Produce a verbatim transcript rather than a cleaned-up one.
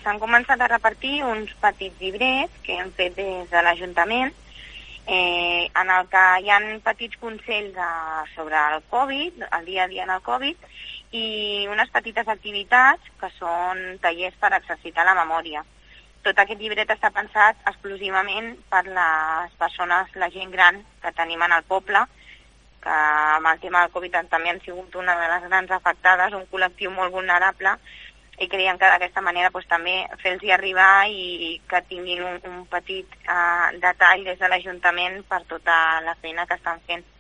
s'han començat a repartir uns petits llibrets que hem fet des de l'Ajuntament, eh, en el que hi ha petits consells de, sobre el Covid, el dia a dia en el Covid, i unes petites activitats que són tallers per exercitar la memòria. Tot aquest llibret està pensat exclusivament per les persones, la gent gran que tenim en el poble, que amb el tema del Covid també han sigut una de les grans afectades, un col·lectiu molt vulnerable, i creiem que d'aquesta manera doncs, també fer-los arribar i que tinguin un, un petit eh, detall des de l'Ajuntament per tota la feina que estan fent.